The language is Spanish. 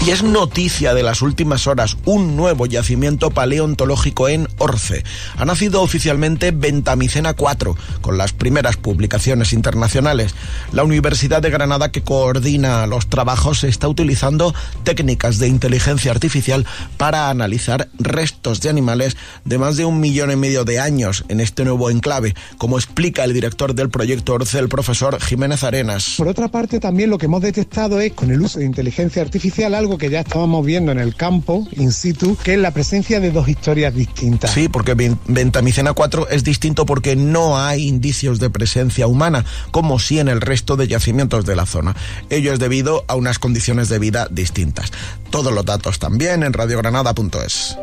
Y es noticia de las últimas horas un nuevo yacimiento paleontológico en Orce. Ha nacido oficialmente Ventamicena 4, con las primeras publicaciones internacionales. La Universidad de Granada, que coordina los trabajos, está utilizando técnicas de inteligencia artificial para analizar restos de animales de más de 1,5 millones de años en este nuevo enclave, como explica el director del proyecto Orce, el profesor Jiménez Arenas. Por otra parte, también lo que hemos detectado es, con el uso de inteligencia artificial, algo que ya estábamos viendo en el campo, in situ, que es la presencia de dos historias distintas. Sí, porque Ventamicena 4 es distinto porque no hay indicios de presencia humana, como sí en el resto de yacimientos de la zona. Ello es debido a unas condiciones de vida distintas. Todos los datos también en radiogranada.es.